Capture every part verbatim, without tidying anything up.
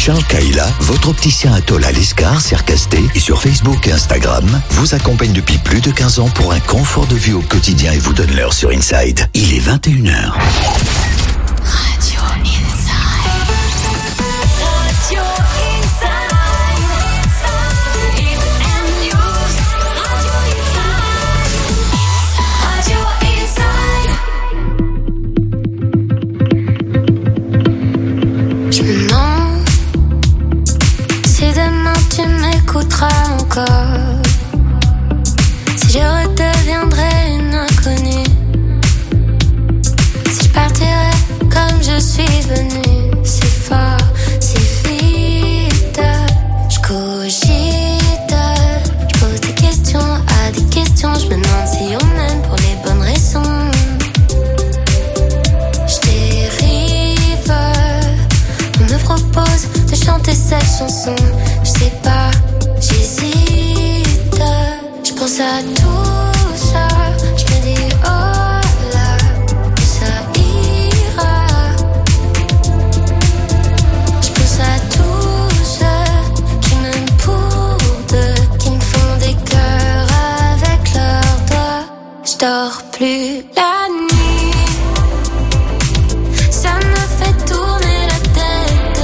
Charles Kaila, votre opticien Atoll à l'Escar, Cercasté et sur Facebook et Instagram, vous accompagne depuis plus de quinze ans pour un confort de vie au quotidien et vous donne l'heure sur Inside. Il est vingt et une heures. Radio Inside. Radio Inside. Encore. Si je redeviendrais une inconnue, si je partirais comme je suis venue, c'est fort, c'est vite. Je cogite, je pose des questions à des questions. Je me demande si on m'aime pour les bonnes raisons. Je dérive, on me propose de chanter cette chanson. Je sais pas. J'hésite, je pense à tout ça, je me dis oh là, que ça ira. Je pense à tous ceux qui m'aiment pour deux, qui me font des cœurs avec leurs doigts. Je dors plus la nuit, ça me fait tourner la tête.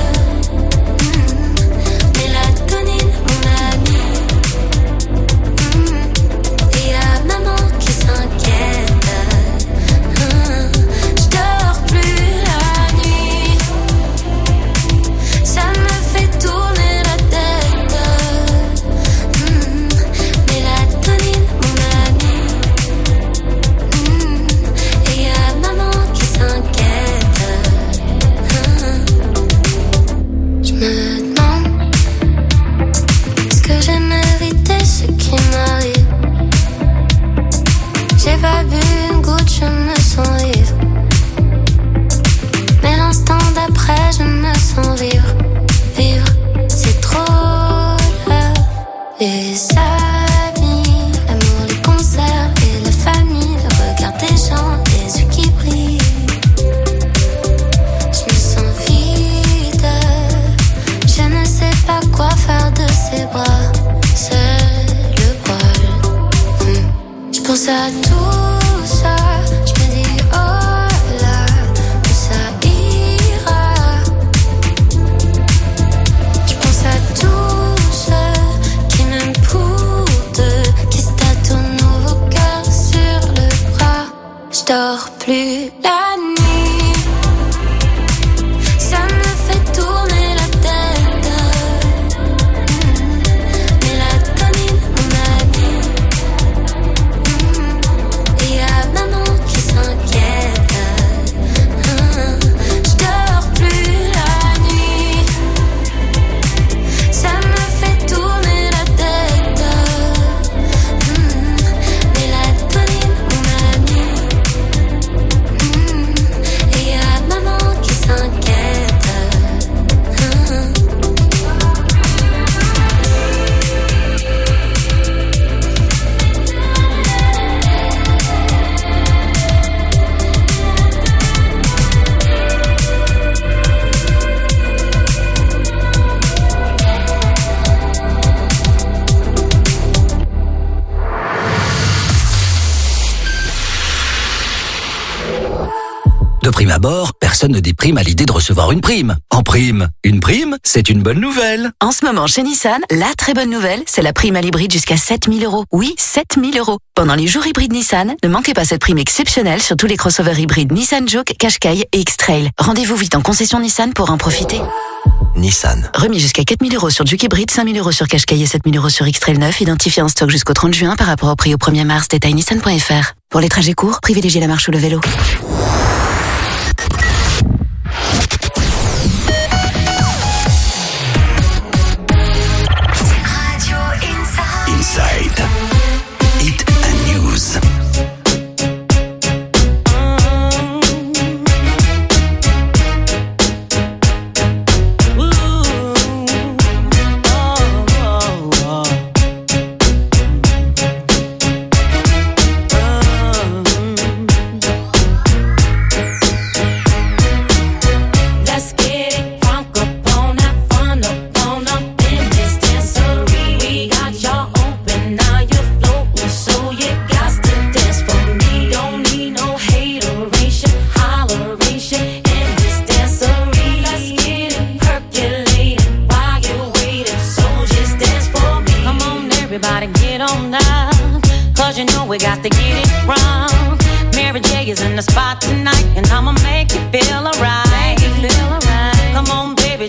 De prime abord, personne ne déprime à l'idée de recevoir une prime. En prime, une prime, c'est une bonne nouvelle. En ce moment, chez Nissan, la très bonne nouvelle, c'est la prime à l'hybride jusqu'à sept mille euros. Oui, sept mille euros. Pendant les jours hybrides Nissan, ne manquez pas cette prime exceptionnelle sur tous les crossovers hybrides Nissan Juke, Qashqai et X-Trail. Rendez-vous vite en concession Nissan pour en profiter. Nissan. Remis jusqu'à quatre mille euros sur Juke hybride, cinq mille euros sur Qashqai et sept mille euros sur X-Trail neuf, identifié en stock jusqu'au trente juin par rapport au prix au premier mars. Détail nissan point f r. Pour les trajets courts, privilégiez la marche ou le vélo. Inside. Hit and News.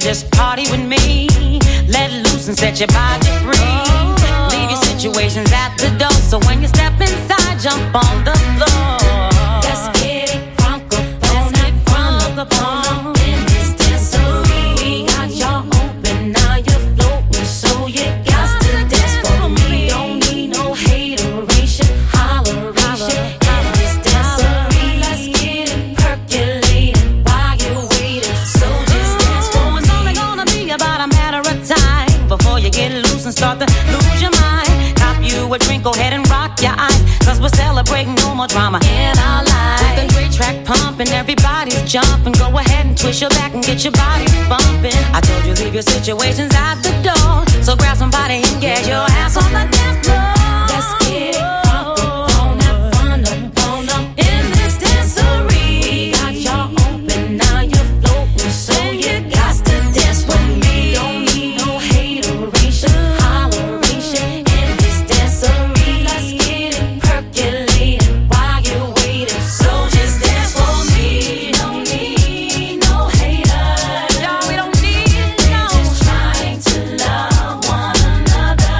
just party with me. Let loose and set your body free. Leave your situations at the door, so when you step inside, jump on the floor. Let's get it crunk up on it, crunk up on it. In this dancery, we got y'all open, now you're floating, so you got to dance for me. Don't need no hateration, holleration. In this dancery, let's get it percolating while you're waiting, so just dance for me. It's only gonna be about a matter of time before you get loose and start to lose your mind. Cop you a drink, go ahead and rock your eyes, cause we're celebrating no more drama in our lives. With a great track pumping, everybody's jumping. Go ahead and twist your back and get your body bumping. I told you leave your situations at the door, so grab somebody and get your ass on the dance floor. Let's get it crunk up on that fun up on up. In this dancery, got y'all open, now you're floating, so you got to dance with me. Don't need no hateration, holleration. In this dancery, let's get it percolating while you're waiting, so just dance for me. Don't need no haters, Y'all, we don't need we're no just trying to love one another.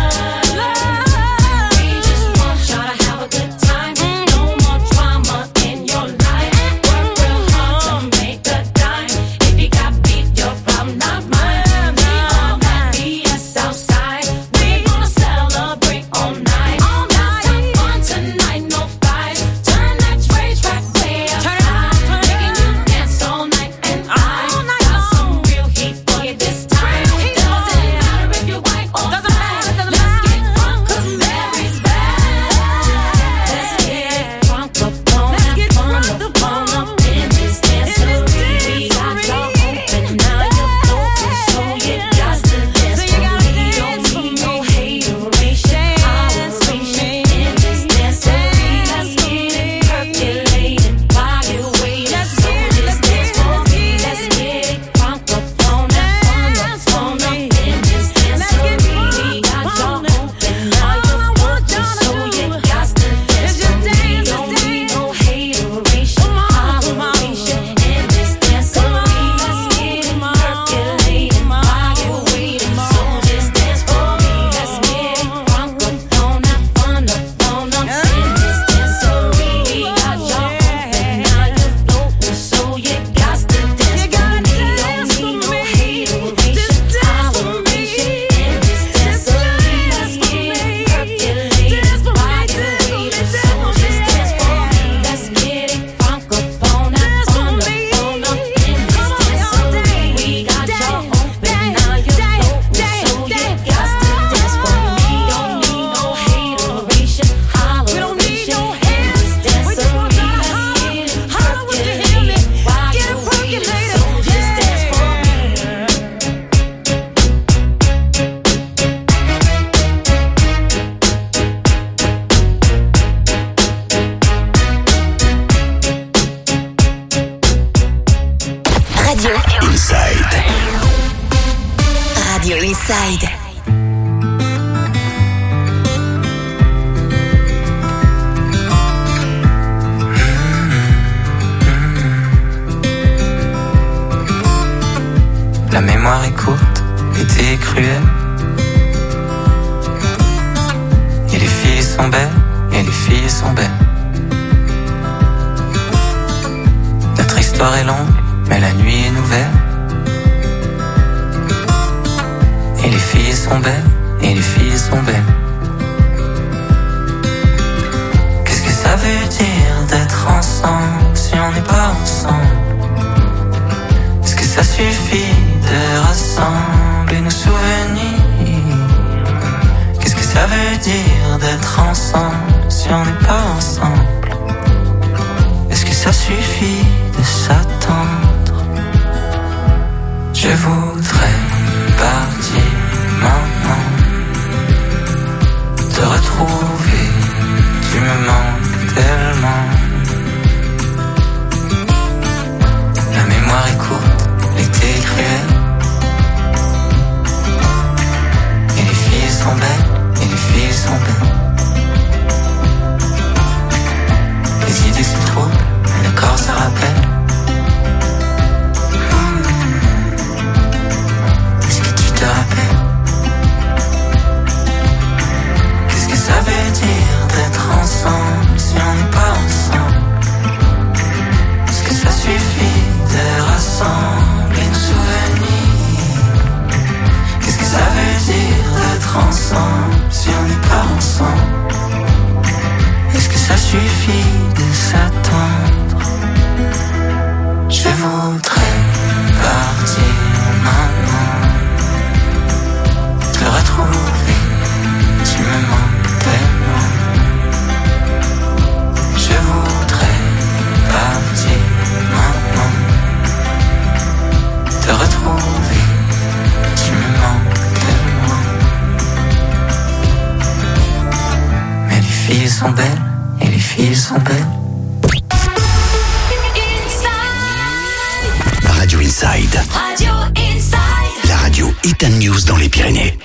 We just want y'all to have a good time. No more drama in your life. Work real hard to make a dime. If you got beef, your problem, not mine. We all got B S outside. We gonna celebrate all night. Got some fun tonight, no fights. Turn that rage track way up high. Making you dance all night, and I got some real heat for you this time. Doesn't matter if you're white or black. Let's get drunk 'cause Mary's back. Let's get drunk up on that fun up on up. In this dancery, we got y'all open, now you're floating, so you got to dance for me. Don't need no hateration, holleration. In this dancery, let's get it percolating while you're waiting, so just dance for me. Let's get it crunk up on that fun up on up. In this dancery, we got y'all open, now you're floating, so you got to dance for me. Don't need no hateration, holleration. In this dancery, let's get it percolating while you're waiting, so just dance for me. Let's get it crunk up on that fun up on up. In this dancery, we got y'all open, now you're floating, so you got to dance for me. Don't need no hateration, holleration. In this dancery, let's get it percolating while you're waiting, so just dance for me. Let's get it crunk up on that fun up on up. In this dancery, we got y'all open, now you're floating, so you got to dance for me. Don't need no hateration, holleration. In this dancery, let's get it percolating while you're waiting, so just dance for me. Radio Inside. Radio Inside. La mémoire est courte, l'été est cruel. Et les filles sont belles, et les filles sont belles. Notre histoire est longue, mais la nuit est nouvelle. Et les filles sont belles, et les filles sont belles. Qu'est-ce que ça veut dire d'être ensemble si on n'est pas ensemble? Est-ce que ça suffit de rassembler nos souvenirs? Qu'est-ce que ça veut dire d'être ensemble si on n'est pas ensemble? Est-ce que ça suffit de s'attendre? Je voudrais partir maintenant, te retrouver, tu me manques tellement. La mémoire est courte, l'été est cruel. Et les filles sont belles, et les filles sont belles. Les idées se troublent, mais le corps se rappelle. ensemble si on n'est pas ensemble? Est-ce que ça suffit de s'attendre? Je voudrais partir maintenant, te retrouver, tu me manques tellement. Je voudrais partir maintenant, te retrouver, tu me manques tellement. Mais les filles sont belles, et les filles sont belles. Radio Inside. Radio Inside. La radio Hit and News dans les Pyrénées.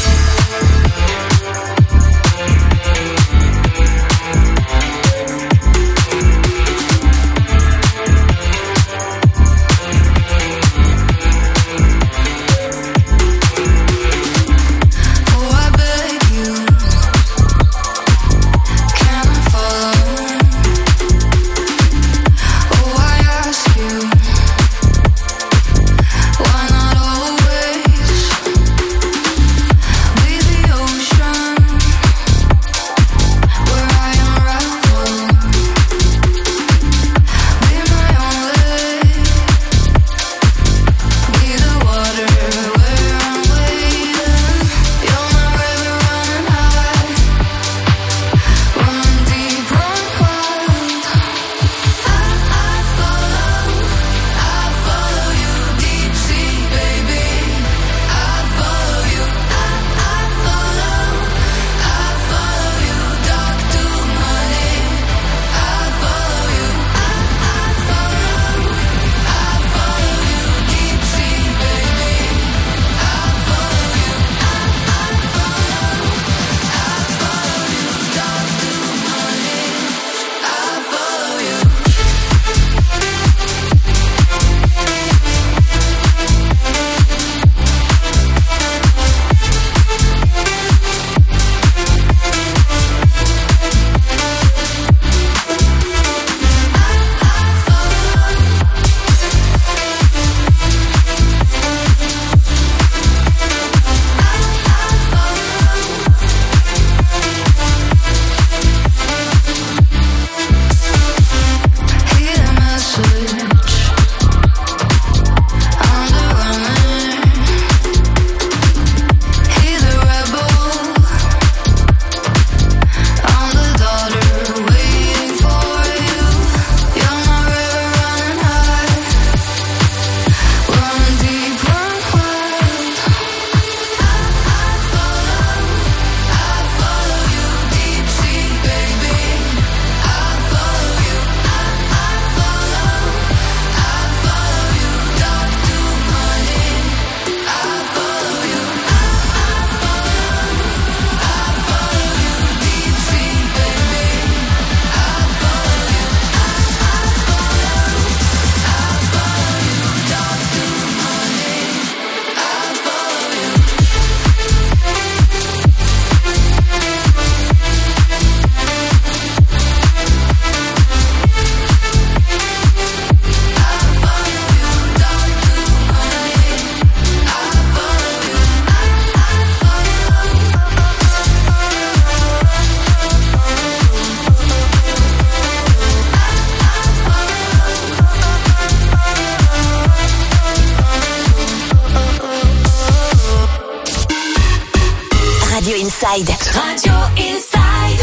Inside. Radio Inside.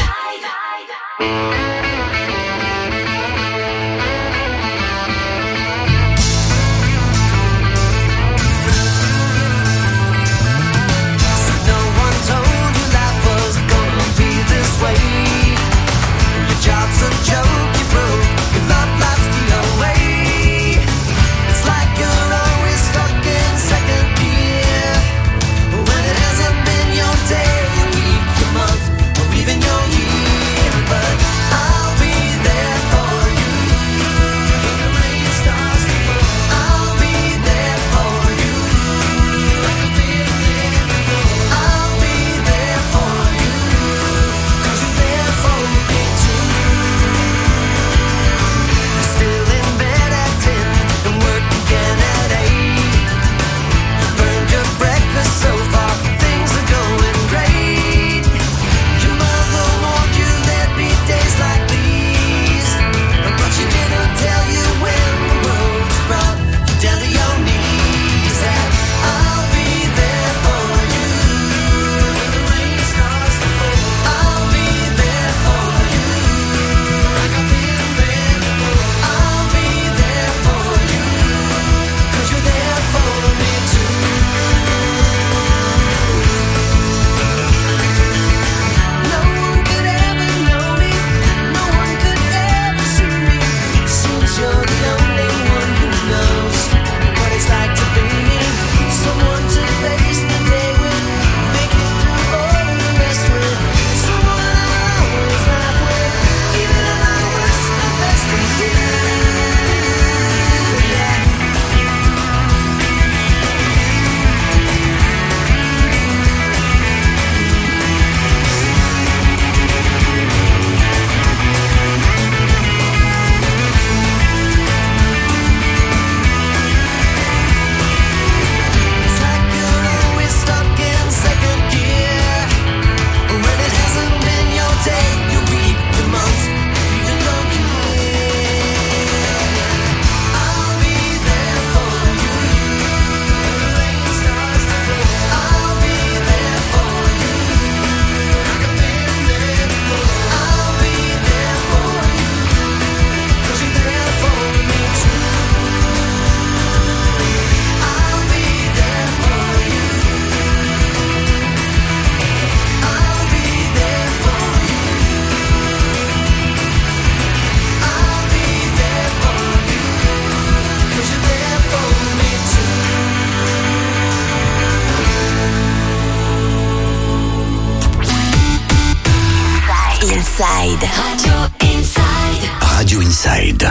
No one told you life was gonna be this way. Your job's a joke, you broke. Your love life's the away. It's like you're always stuck in second gear when it hasn't been your day, your week, your month, or even your year. But I Inside. Radio Inside. Radio Inside.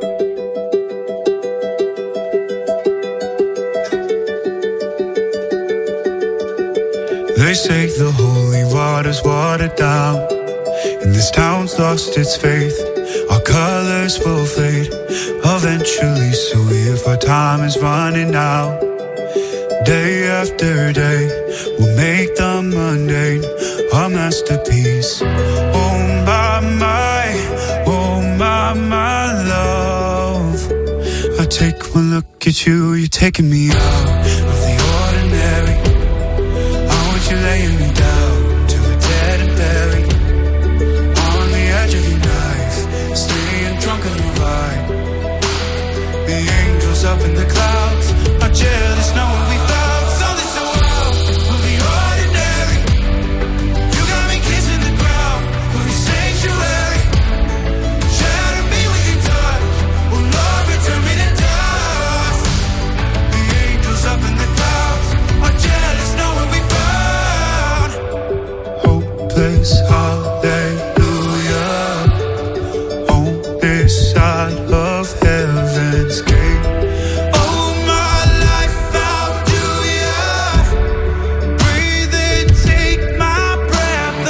They say the holy water's watered down, and this town's lost its faith. Our colors will fade eventually, so if our time is running out, day after day, we'll make the mundane our masterpiece. Oh my, my, oh my, my love. I take one look at you, you're taking me out of the ordinary. You're laying me down to a dead and buried on the edge of your knife, staying drunk on your vibe. The angels up in the clouds are jealous knowing we found something so out of the ordinary. You got me kissing the ground of your sanctuary. Shatter me with your touch, oh Lord, return me to dust. The angels up in the clouds are jealous knowing we found hopeless, hallelujah, on this side of heaven's gate. Oh, my life, how do ya breathe and take my breath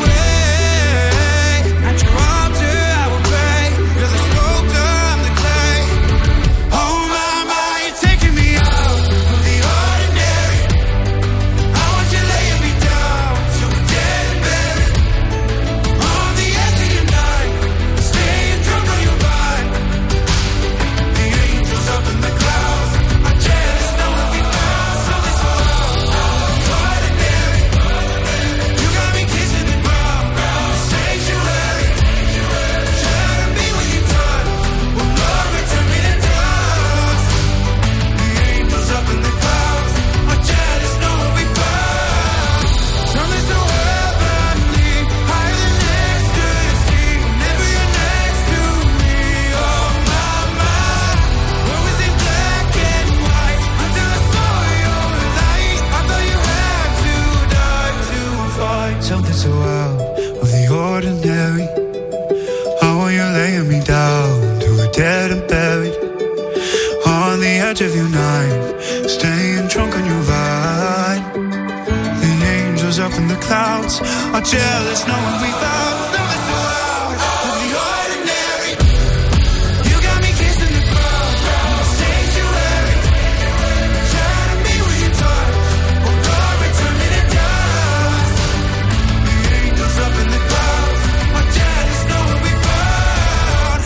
away? At your altar I will pray, you're the sculptor, I'm the clay. Oh, my, my, you're taking me out of the ordinary. I want you laying me down to a dead and buried on the edge of your knife, staying drunk on your vibe. The angels up in the clouds are jealous knowing we found something so ordinary. You got me kissing the ground, the sanctuary. Shatter me with your touch, oh Lord, return me to dust. The angels up in the clouds are jealous knowing we found something so heavenly, higher than ecstasy. Whenever you're next to me, oh my, my. What was in black and white until I saw your light? I thought you had to die to find something so out of the ordinary. I want you laying me down to a dead and buried on the edge of your knife, staying drunk on your vine. The angels up in the clouds are jealous knowing we found something so out of the ordinary. You got me kissing the ground, the sanctuary. Shatter me with your touch, oh Lord, return me to dust. The angels up in the clouds are jealous knowing we found.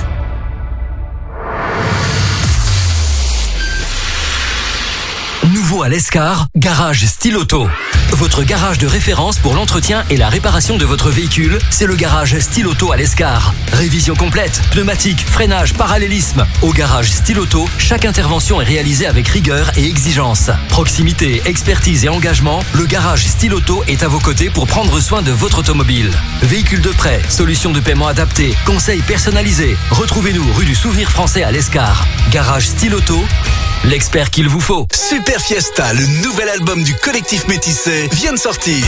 Nouveau à l'Escar, Garage Style Auto. Votre garage de référence pour l'entretien et la réparation de votre véhicule, c'est le Garage Style Auto à l'Escar. Révision complète, pneumatique, freinage, parallélisme. Au Garage Style Auto, chaque intervention est réalisée avec rigueur et exigence. Proximité, expertise et engagement, le Garage Style Auto est à vos côtés pour prendre soin de votre automobile. Véhicule de prêt, solutions de paiement adaptées, conseils personnalisés. Retrouvez-nous rue du Souvenir Français à l'Escar. Garage Style Auto, l'expert qu'il vous faut. Super Fiesta, le nouvel album du collectif Métissé, vient de sortir.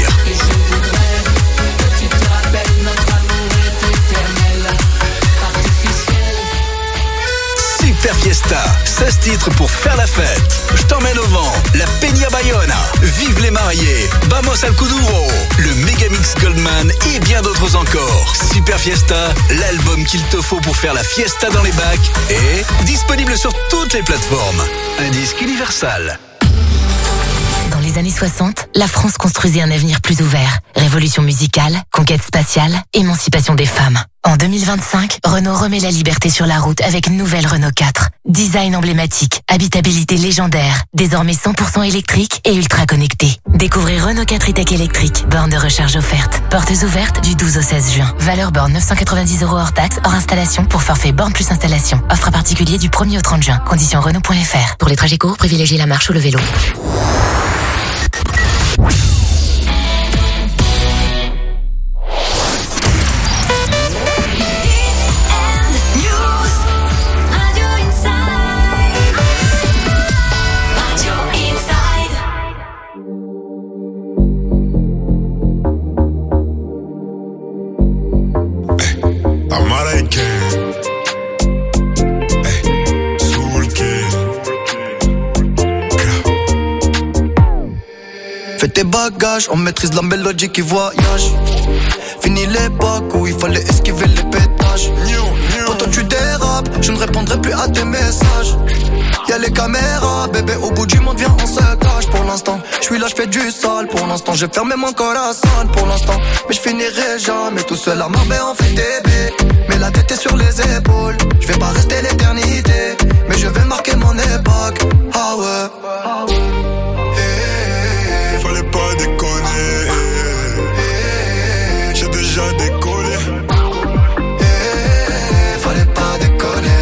Super Fiesta, seize titres pour faire la fête. Je t'emmène au vent, la Peña Bayona, Vive les mariés, Vamos al Kuduro, le Megamix Goldman et bien d'autres encore. Super Fiesta, l'album qu'il te faut pour faire la fiesta dans les bacs et disponible sur toutes les plateformes. Un disque Universal. Dans les années soixante, la France construisait un avenir plus ouvert. Révolution musicale, conquête spatiale, émancipation des femmes. En deux mille vingt-cinq, Renault remet la liberté sur la route avec une nouvelle Renault quatre. Design emblématique, habitabilité légendaire, désormais cent pour cent électrique et ultra connecté. Découvrez Renault quatre e-Tech électrique, borne de recharge offerte. Portes ouvertes du douze au seize juin. Valeur borne neuf cent quatre-vingt-dix euros hors taxe, hors installation pour forfait borne plus installation. Offre à particulier du premier au trente juin. Conditions Renault point F R. Pour les trajets courts, privilégiez la marche ou le vélo. Américain. Hey, Soul King. Fais tes bagages, on maîtrise la mélodie qui voyage. Fini l'époque où il fallait esquiver les pétages. Quand tu dérapes, je ne répondrai plus à tes messages. Y'a les caméras, bébé, au bout du monde, viens, on se cache pour l'instant. Je suis là, je fais du sale pour l'instant. J'ai fermé mon corazon pour l'instant. Mais je finirai jamais tout seul à Marbella, on fait bébé. Mais la tête est sur les épaules. Je vais pas rester l'éternité, mais je vais marquer mon époque. Ah ouais, ah ouais. Hey, fallait pas déconner. Hey, j'ai déjà décollé. Hey, fallait pas déconner.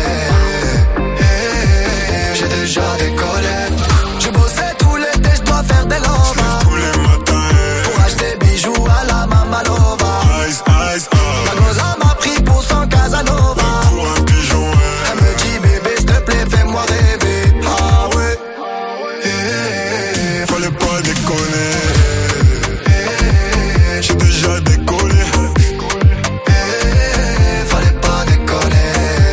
J'ai déjà décollé. J'ai bossé tout l'été, je dois faire des lovas. Tous les matins pour acheter bijoux à la Mamalova. Ice, ice, ice. La goza m'a pris pour son Casanova. Pour un pigeon, ouais. Elle me dit bébé s'il te plaît fais-moi rêver. Ah ouais. Hey, fallait pas déconner. Hey, j'ai déjà décollé. Hey, fallait pas déconner.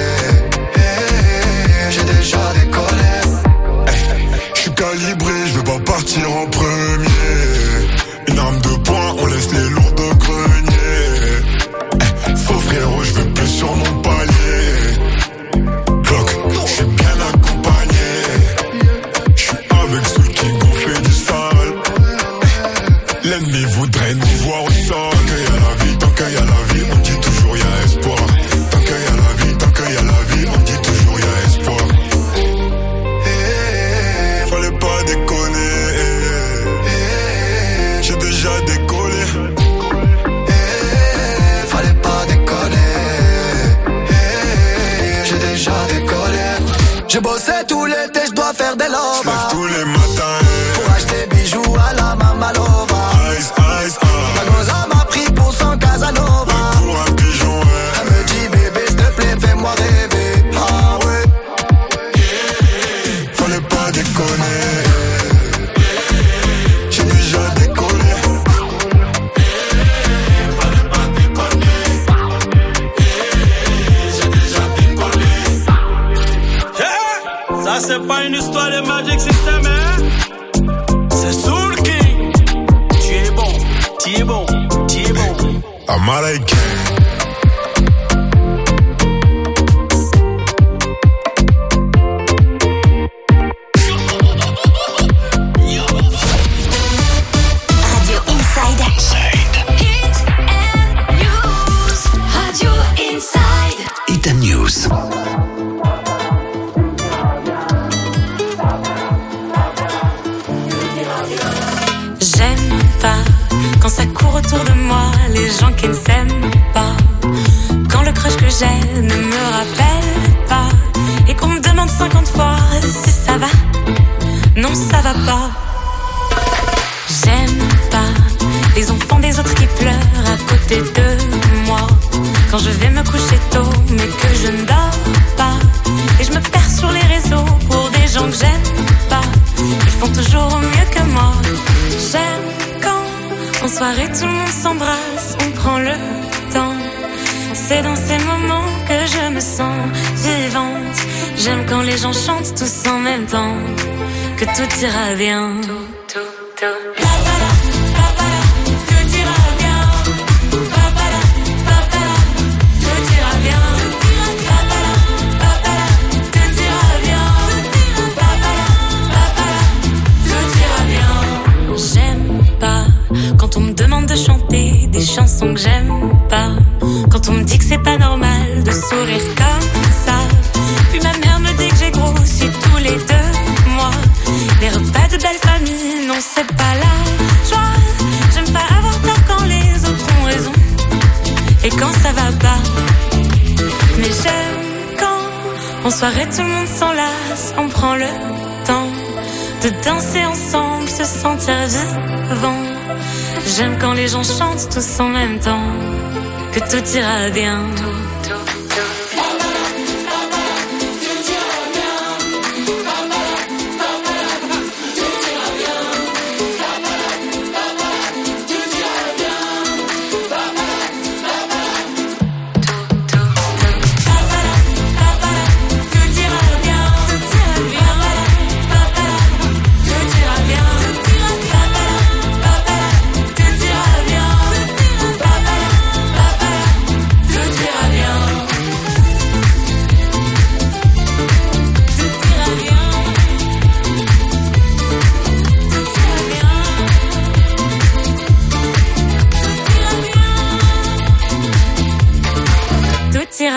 Hey, j'ai déjà décollé. Calibré, je vais pas partir en premier. Une arme de poing, on laisse les lourds de grenier. Eh, faux frérot, je vais plus sur mon palier. Clock, je suis bien accompagné. Je suis avec ceux qui gonflent du sale. Eh, l'ennemi voudrait nous voir au sol. Tant qu'il y a la vie, tant qu'il y a la vie, on dit toujours il y a espoir. Tant qu'il y a la vie, tant qu'il y a la vie, on dit toujours il y a espoir. Fallait pas déconner. J'ai déjà décollé. Fallait pas déconner. J'ai déjà décollé. J'ai bossé tout l'été, je dois faire des lovas. Lève tous les matins pour acheter bijoux à la Mamalova. Ice, ice, ice. La goza m'a pris pour son Casanova. Pour un pigeon, ouais. Elle me dit bébé s'il te plaît fais-moi rêver. Ah ouais. Fallait pas déconner. J'ai déjà décollé. Fallait pas déconner. J'ai déjà décollé. Yeah. Ça c'est pas une histoire de Magic System, hein. C'est Soul King. Tu es bon, tu es bon, tu es bon. Américain. Hit News. J'aime pas quand ça court autour de moi, les gens qui ne s'aiment pas. Quand le crush que j'ai ne me rappelle pas. Et qu'on me demande cinquante fois si ça va. Non, ça va pas. J'aime pas les enfants des autres qui pleurent à côté de moi. Quand je vais me coucher tôt, mais que je ne dors pas. Et je me perds sur les réseaux pour des gens que j'aime pas. Ils font toujours mieux que moi. J'aime quand en soirée tout le monde s'embrasse, on prend le temps. C'est dans ces moments que je me sens vivante. J'aime quand les gens chantent tous en même temps. Que tout ira bien. Tout, tout, tout. Quand on me demande de chanter des chansons que j'aime pas. Quand on me dit que c'est pas normal de sourire comme ça. Puis ma mère me dit que j'ai grossi tous les deux mois. Les repas de belle famille, non c'est pas la joie. J'aime pas avoir tort quand les autres ont raison. Et quand ça va pas. Mais j'aime quand en soirée tout le monde s'enlace. On prend le temps de danser ensemble, se sentir vivant. J'aime quand les gens chantent tous en même temps. Que tout ira bien. Tout, tout, tout.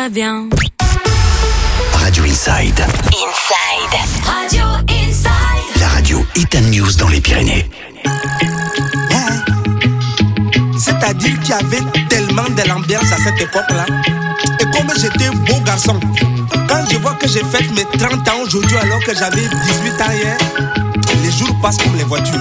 va bien. Radio Inside. Inside. Radio Inside. La radio Hit and News dans les Pyrénées. C'est-à-dire qu'il y avait tellement de l'ambiance à cette époque-là. Et comme j'étais beau garçon, quand je vois que j'ai fait mes trente ans aujourd'hui alors que j'avais dix-huit ans hier, les jours passent comme les voitures.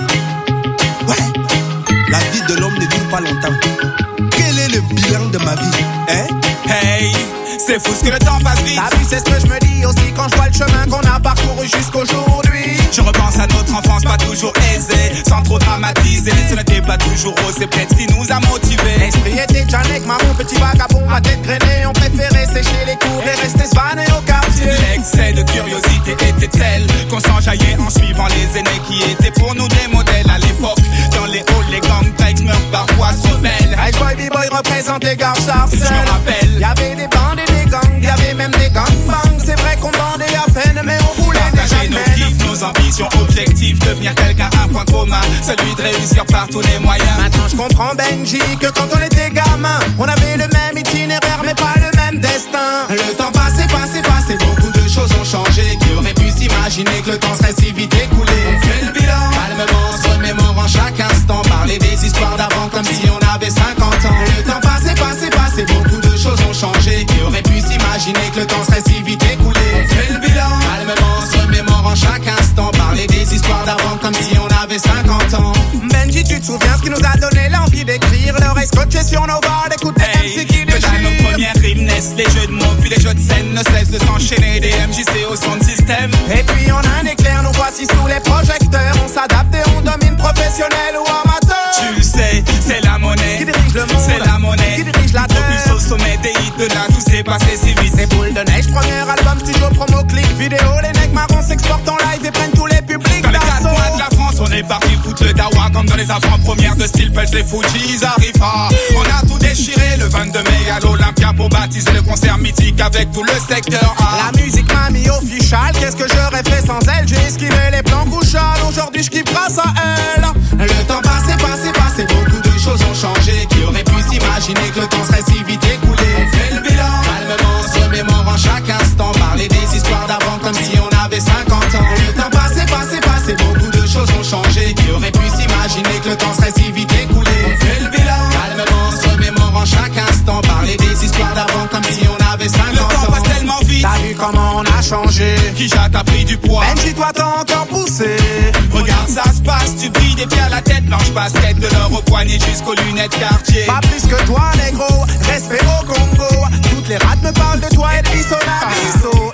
Ouais, la vie de l'homme ne dure pas longtemps. Quel est le bilan de ma vie, hein? Hey, c'est fou ce que le temps passe vite. T'as vu, c'est ce que je me dis aussi quand je vois le chemin qu'on a parcouru jusqu'aujourd'hui. Je repense à notre enfance pas toujours aisée, sans trop dramatiser. Ce n'était pas toujours rose, c'est peut-être ce qui nous a motivés. L'esprit était Janek, marron, petit vagabond, ma tête grainée. On préférait sécher les cours et rester svané au quartier. L'excès de curiosité était tel qu'on s'enjaillait en suivant les aînés qui étaient pour nous des modèles à l'époque. Dans les halls, les gangbangs meurent parfois se rebellent. Hey boy, b-boy représente les gars Sarcelles. Je me rappelle, y'avait des bandes et des gangs, y'avait même des gangbangs. C'est vrai qu'on bandait à peine, mais on roulait déjà partager nos kiffs, nos ambitions, objectifs, devenir quelqu'un, un point commun, celui de réussir par tous les moyens. Maintenant je comprends Benji que quand on était gamin, on avait le même itinéraire mais pas le même destin. Le temps passé, passé, passé, beaucoup de choses ont changé. Qui aurait pu s'imaginer que le temps serait si vite écoulé? On fait le bilan, calmement, se remémorant chaque instant, parler des histoires d'avant comme si on avait cinquante ans. Le temps passé, passé, passé, beaucoup de choses ont changé. Qui aurait pu s'imaginer que le temps serait si vite écoulé? On fait le bilan, calmement, se remémorant chaque instant, parler des histoires d'avant comme si on avait cinquante ans. Benji, tu te souviens ce qui nous a donné l'envie d'écrire? L'oreille scotchée sur nos barres, d'écouter hey, M C qui déchire. Déjà nos premières rimes naissent, les jeux de mots, puis les jeux de scène ne cessent de s'enchaîner. Des M J C au son de système. Et puis on a un éclair, nous voici sous les projecteurs. On s'adapte et on domine, professionnel ou amateur. Tu sais, c'est la monnaie qui dirige le monde, c'est la monnaie qui dirige la terre. Plus au sommet des hits de là, tout s'est passé si vite. C'est boule de neige, premier album, studio, promo, clip, vidéo. Les necks marrons s'exportent en live et prennent tous les publics. Dans les quatre coins de la France, on est parti foutre le dawa. Comme dans les avant-premières de style Pulse, les Fujis arrivent pas. On a tout déchiré le vingt-deux mai à l'Olympia pour baptiser le concert mythique avec tout le secteur A. La musique m'a mis official, qu'est-ce que j'aurais fait sans elle? J'ai esquivé les plans couchales, aujourd'hui je kiffe grâce à elle. Le temps passé, passé, passé, beaucoup de choses ont changé. Qui aurait pu s'imaginer que le temps serait si vite écoulé? On fait le bilan, calmement, se remémorant chaque instant, parler des histoires d'avant comme si on avait cinquante ans. Le temps passé, passé, passé, beaucoup de choses ont changé. Qui aurait pu s'imaginer que le temps serait si vite écoulé? On fait le bilan, calmement, se remémorant chaque instant, parler des histoires d'avant comme si on avait cinquante ans. Le temps passe tellement vite, t'as vu comment on a changé? Kisha t'a pris du poids, Benji toi t'as encore poussé. Regarde ça se passe, tu brilles des pieds à la tête, blanche basket de l'or au poignet jusqu'aux lunettes quartier. Pas plus que toi négro, respect au Congo. Toutes les rats me parlent de toi et de bisso la bisso.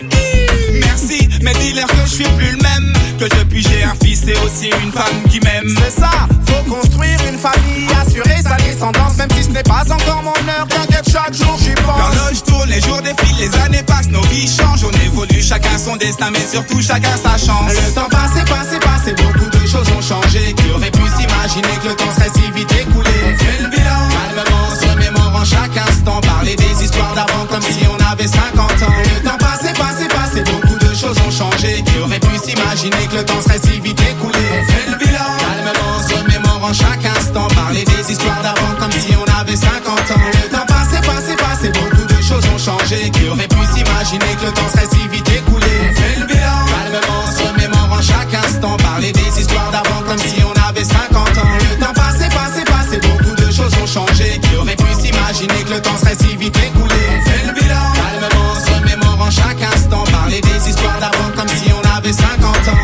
Merci, mais dis-leur que je suis plus le même. Que depuis j'ai un fils et aussi une femme qui m'aime. C'est ça, faut construire une famille, assurer sa descendance. Même si ce n'est pas encore mon heure, t'inquiète chaque jour j'y pense. L'horloge tourne, les jours défilent, les années passent, nos vies changent. On évolue, chacun son destin, mais surtout chacun sa chance. Le temps passé, passé, passé, beaucoup de choses ont changé. Qui aurait pu s'imaginer que le temps serait si vite écoulé? On fait le bilan, calmement, se remémorant chaque instant, parler des histoires d'avant comme si on avait cinquante ans. Le temps passé, passé, passé, beaucoup de choses ont changé. Qui aurait pu s'imaginer que le temps serait si vite écoulé? On fait le bilan, calmement, se remémorant chaque instant, parler des histoires d'avant comme si on avait cinquante ans. Le temps passé, passé, passé, beaucoup de choses ont changé. Qui aurait pu s'imaginer que le temps serait si vite écoulé? On fait le bilan, calmement, se remémorant chaque instant, parler des histoires d'avant comme si on avait cinquante ans. Le temps passé, passé, passé, beaucoup de choses ont changé. Qui aurait pu s'imaginer que le temps serait si vite écoulé? On fait le bilan, calmement, se remémorant chaque instant, parler des histoires d'avant comme si on avait cinquante ans.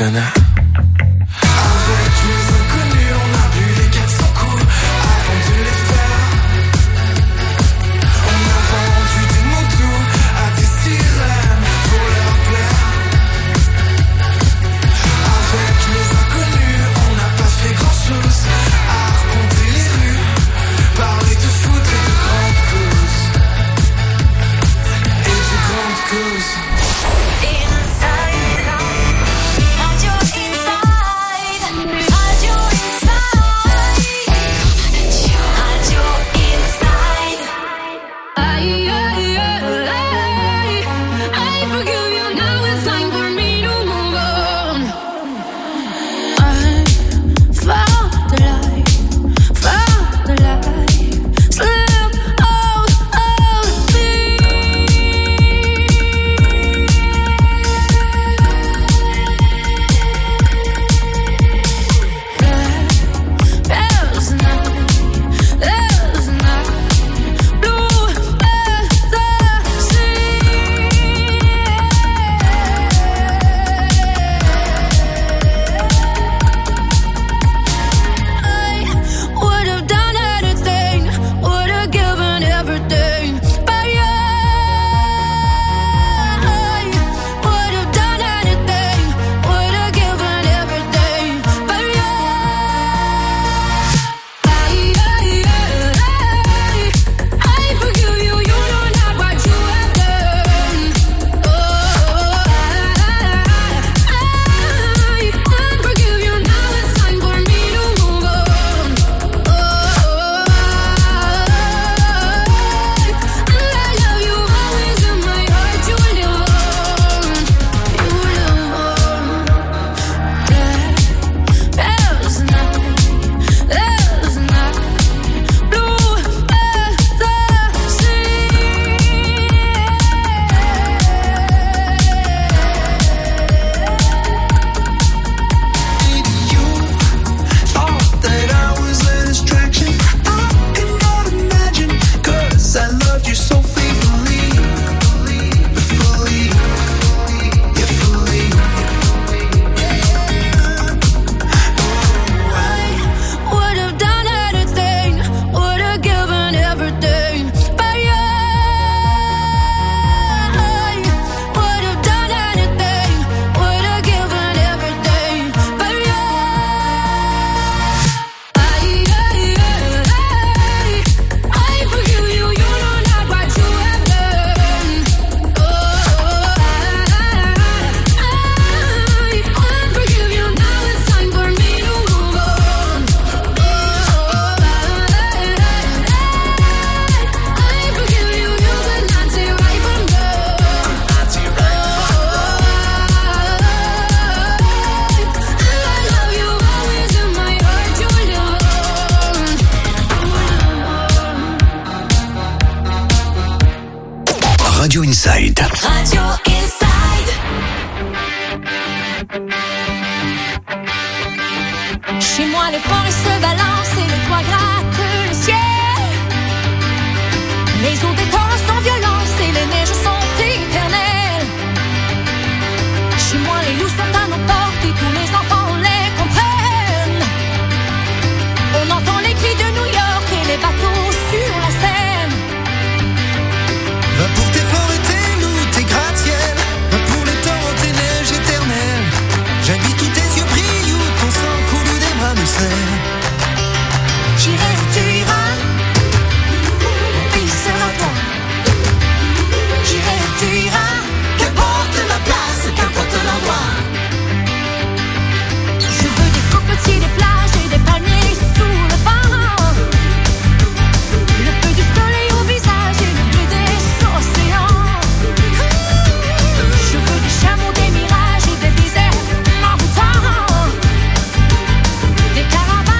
na. Avec mes inconnus, on a bu les quatre cents coups avant de les faire. On a vendu des mots doux à des sirènes pour leur plaire. Avec mes inconnus, on n'a pas fait grand chose à arpenter les rues, parler de foot et de grandes causes. Et de grandes causes. Inside, Radio Inside, Radio Inside, Radio Inside. I, I, I, I forgive you, now it's time for me to move on. I found the light, found the light, slip out of me. There's a night, there's a night, blue as the sea. I would have done anything, would have given everything, but you. I would have done anything, would have given everything, but you. I, I, I forgive you, you know not what you have done. Oh, I, I forgive you, now it's time for me to move on. Oh, and I love you always in my heart, you live on, you live on. There's a night, there's a night, blue as the sea. You thought that I was a distraction. I could not imagine, 'cause I loved you so faithfully. Fully, yeah, fully. I would have done anything, would have given everything, but you. I would have done anything, would have given everything, but you. I, I, I forgive you, you know not what you have done. Oh, I, I forgive you, now it's time for me to move on. Oh, I forgive you, you cannot say right from wrong. And I love you always in my heart, you live on. Radio Inside. Radio Inside. Chez moi, les forêts se balancent et le toit gratte le ciel. Les eaux des torrents sont violentes et les neiges sont éternelles. Chez moi, les loups sont à nos portes et tous les enfants les comprennent. On entend les cris de New York et les bateaux sur la Seine. Va pour tes forêts, tes loups, tes gratte-ciel. Va pour les torrents, tes neiges éternelles. J'habite où tes yeux brillent, où ton sang coule, où des bras me serrent. J'irai où tu iras, pays sera toi. J'irai où tu iras, qu'importe la place, qu'importe l'endroit. Je veux des cocotiers, des plages et des palmiers sous le vent. Le feu du soleil au visage et le bleu des océans. Je veux des chameaux, des mirages et des déserts envoûtants. Des caravanes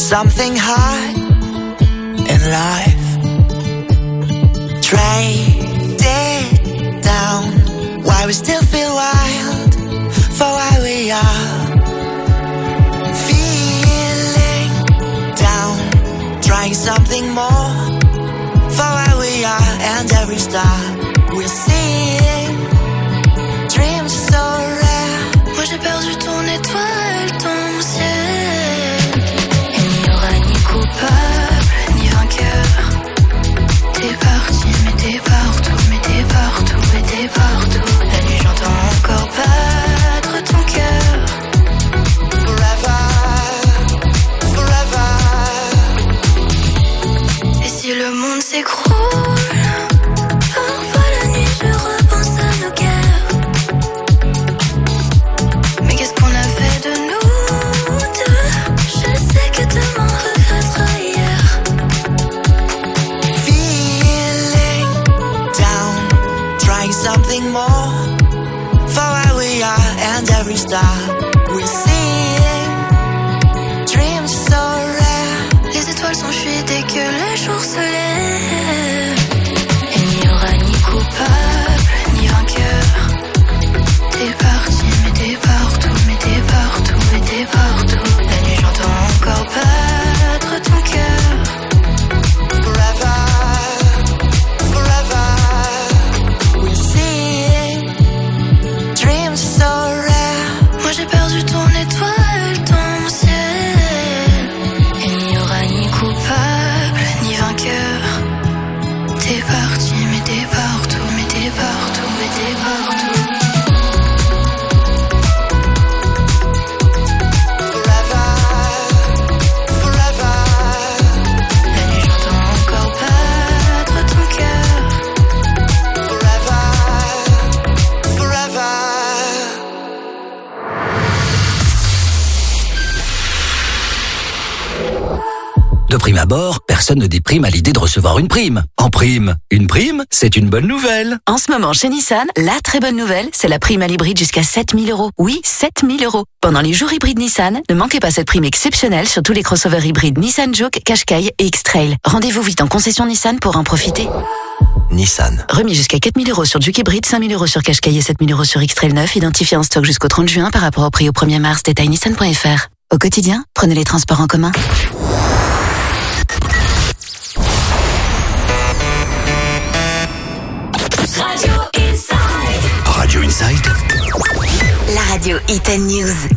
something hard in life. Trade it down. Why we still feel wild for why we are. Feeling down, trying something more for why we are. And every star we're seeing, dreams so rare. Moi j'ai perdu ton étoile, ton ciel. Il n'y aura ni coupable, ni vainqueur. T'es parti, mais t'es partout, mais t'es partout, mais t'es partout. La nuit j'entends encore battre ton cœur. Forever, forever. Et si le monde s'écroule, parfois la nuit je repense à nos guerres. Mais qu'est-ce qu'on a fait de nous deux? Je sais que demain regrettera hier. Feeling down, trying something more for why we are. And every star we're seeing, dreams so rare. Les étoiles s'enfuient dès que le jour se lève. Il n'y aura ni coupable, ni vainqueur. T'es parti, mais t'es partout, mais t'es partout, mais t'es partout. La nuit j'entends encore battre ton cœur. Forever, forever. We're seeing, dreams so rare. Moi j'ai perdu ton étoile, ton ciel. Il n'y aura ni coupable, ni vainqueur. T'es parti, mais t'es partout, mais t'es partout, mais t'es partout. Forever, forever. La nuit j'entends encore battre ton cœur. Forever, forever. De prime abord, personne ne déprime à l'idée de recevoir une prime. En prime, une prime, c'est une bonne nouvelle. En ce moment, chez Nissan, la très bonne nouvelle, c'est la prime à l'hybride jusqu'à sept mille euros. Oui, sept mille euros. Pendant les jours hybrides Nissan, ne manquez pas cette prime exceptionnelle sur tous les crossovers hybrides Nissan Juke, Qashqai et X-Trail. Rendez-vous vite en concession Nissan pour en profiter. Nissan. Remis jusqu'à quatre mille euros sur Juke hybride, cinq mille euros sur Qashqai et sept mille euros sur X-Trail neuf, identifié en stock jusqu'au trente juin par rapport au prix au premier mars. Détail nissan point f r. Au quotidien, prenez les transports en commun. Radio Inside. Radio Inside. La radio Hit and News.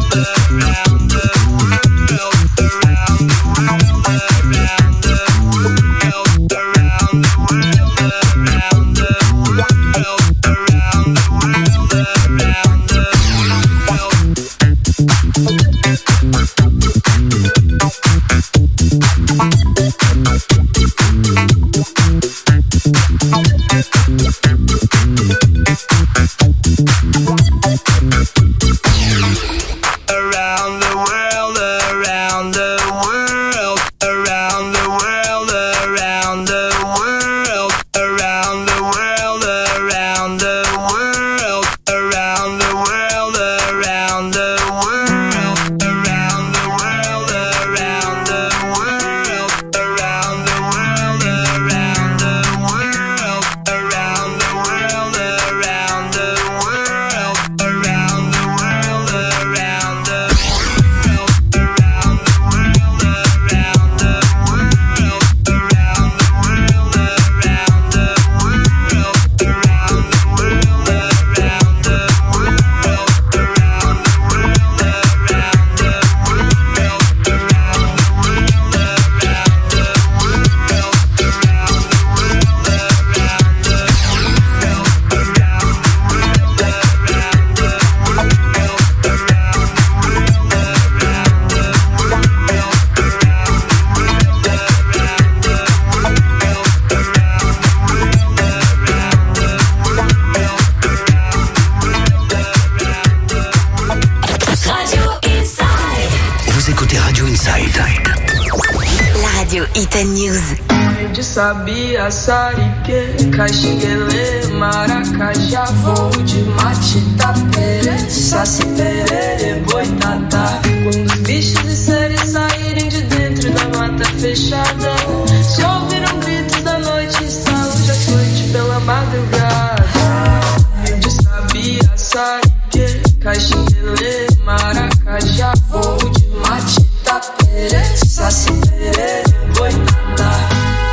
Sabia, Sarique, Caxinguele, Maracajá, voo de Matita, Pere, Saci, Perere, Boitatá. Quando os bichos de série saírem de dentro da mata fechada, se ouviram gritos da noite, estalos de açoite pela madrugada. De Sabia, Sarique, Caxinguele, Maracajá, voo de Matita, Pere, Saci, Perere, Boitatá.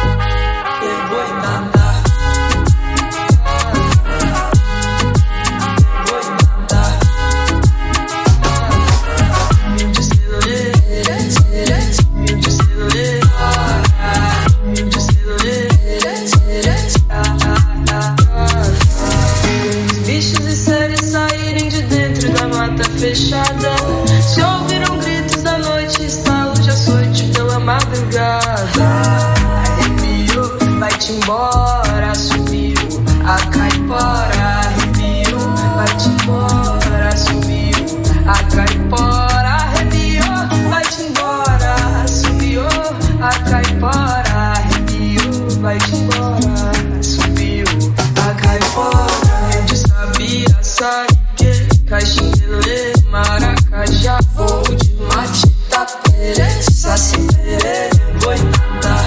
Fechada, se ouviram gritos da noite, estalos de açoite pela madrugada. Arrepiou, vai-te embora, subiu a caipora. Arrepiou, vai-te embora, subiu a caipora. Arrepiou, vai-te embora, subiu a caipora. Arrepiou, vai-te embora, subiu a caipora. De Sabia, Sarique, Caxinguele, Maracajá, voo de Matita, Pere, Saci, Perere, Boitatá,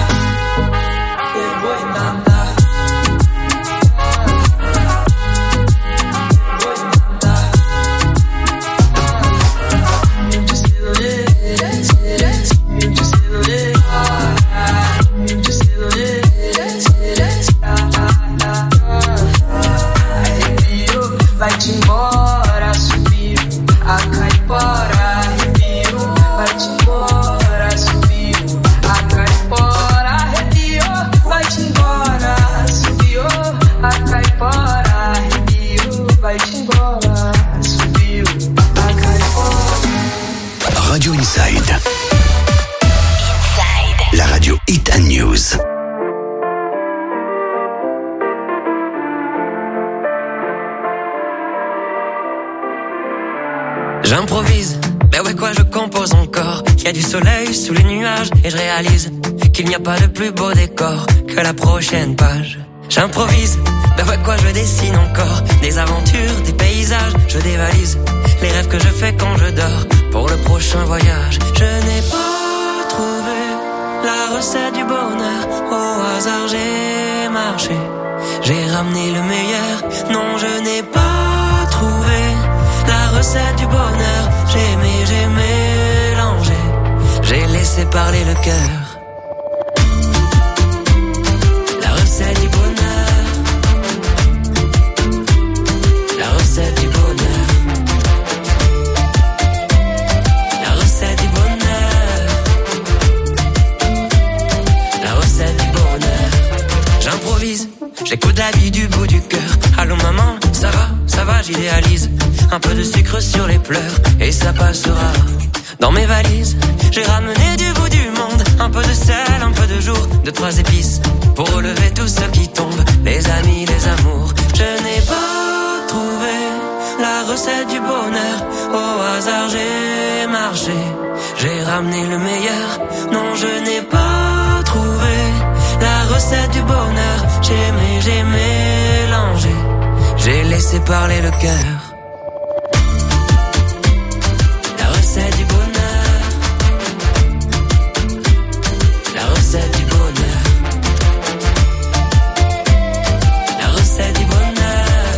Boitatá, Boitatá. De celulê, de celulê, de celulê, arrepiou, vai-te embora, subiu a caipora. Arrepiou, vai-te embora, subiu a caipora. Arrepiou, vai-te embora, subiu a caipora. Arrepiou, vai-te embora, subiu a caipora. Radio Inside. Inside. La radio Hit and News. J'improvise, ben ouais quoi je compose encore. Y a du soleil sous les nuages et je réalise qu'il n'y a pas de plus beau décor que la prochaine page. J'improvise, ben ouais quoi je dessine encore des aventures, des paysages, je dévalise les rêves que je fais quand je dors pour le prochain voyage. Je n'ai pas trouvé la recette du bonheur, au hasard j'ai marché, j'ai ramené le meilleur. Non, je n'ai pas trouvé la recette du bonheur, j'ai aimé, j'ai mélangé, j'ai laissé parler le cœur. La recette du bonheur, la recette du bonheur. un peu de sucre sur les pleurs et ça passera. Dans mes valises, j'ai ramené du bout du monde un peu de sel, un peu de jour, de trois épices pour relever tout ce qui tombe, les amis, les amours. Je n'ai pas trouvé la recette du bonheur, au hasard j'ai marché, j'ai ramené le meilleur. Non, je n'ai pas trouvé la recette du bonheur, j'ai aimé, j'ai mélangé, j'ai laissé parler le cœur. La recette du bonheur, la recette du bonheur, la recette du bonheur,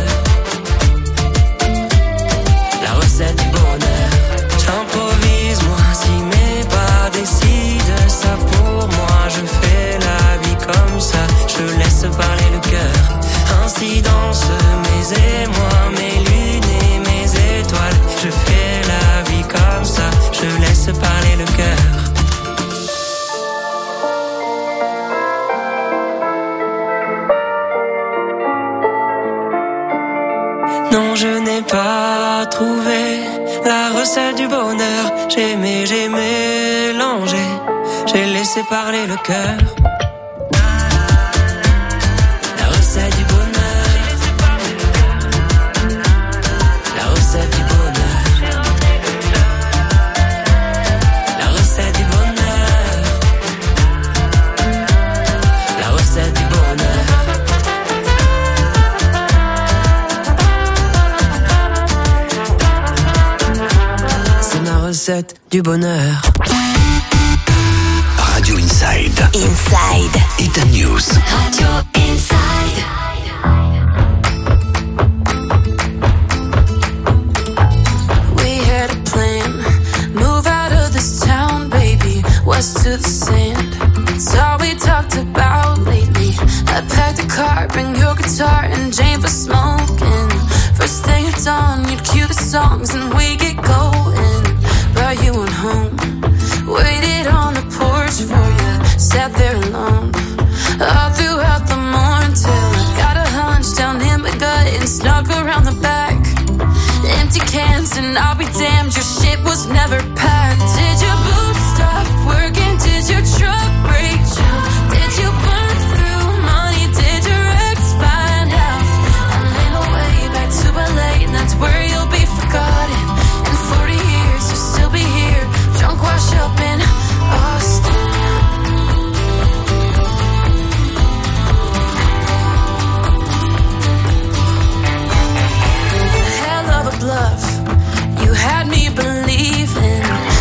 la recette du bonheur. J'improvise moi si mes pas décident ça pour moi, je fais la vie comme ça, je laisse parler le cœur. Ainsi dansent mes émois, mes lunes et mes étoiles, je fais la vie comme ça, je laisse parler le cœur. Non, je n'ai pas trouvé la recette du bonheur, j'ai aimé, j'ai mélangé, j'ai laissé parler le cœur. La recette du bonheur, la recette du bonheur, la recette du bonheur, la recette du bonheur. C'est ma recette du bonheur. Radio Inside. Inside. Ita News. Radio Inside. We had a plan, move out of this town, baby, west to the sand. It's all we talked about lately. I packed a car, bring your guitar and Jane for smoking. First thing at dawn, you'd cue the songs and we get going. Brought you on home, waited on the porch for you, sat there alone all throughout the morning till I got a hunch down in my gut and snuck around the back. Empty cans and I'll be damned, your shit was never packed. Did your boots stop working? Did your truck break down? Did you burn through money? Did your ex find out? I made my way back to L A and that's where you'll be forgotten. In forty years you'll still be here, drunk wash up in Austin. Hell of a bluff, you had me believing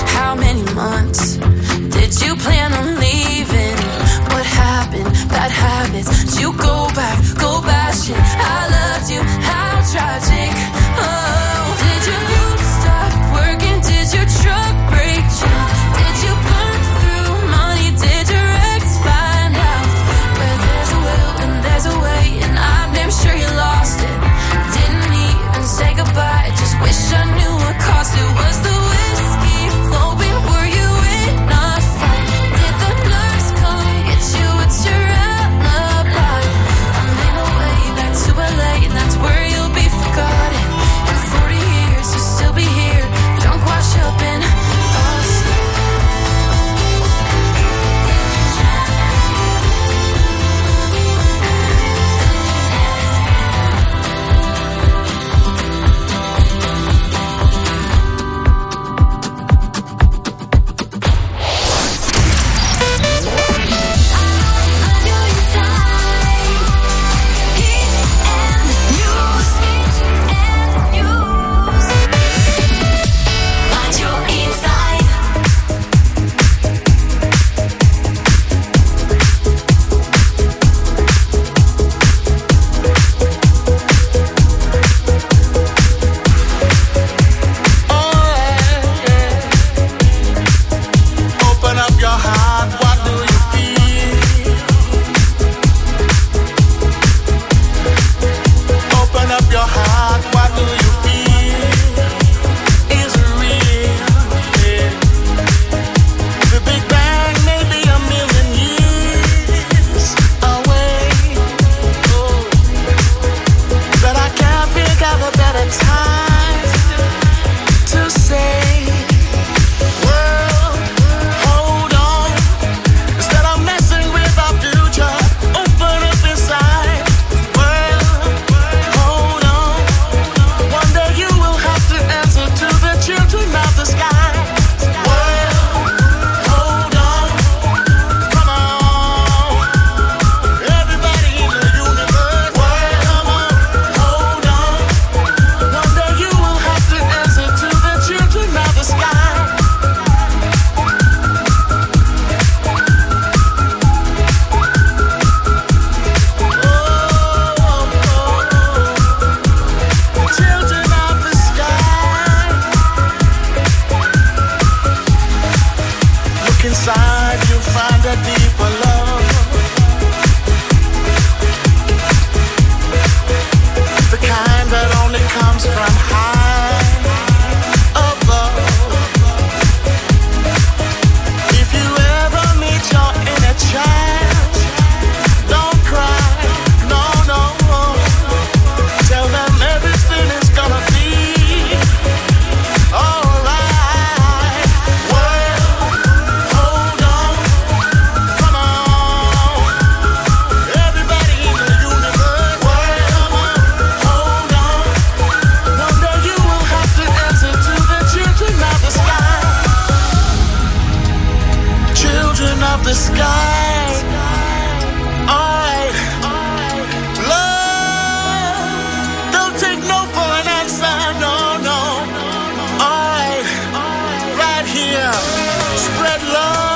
Spread love.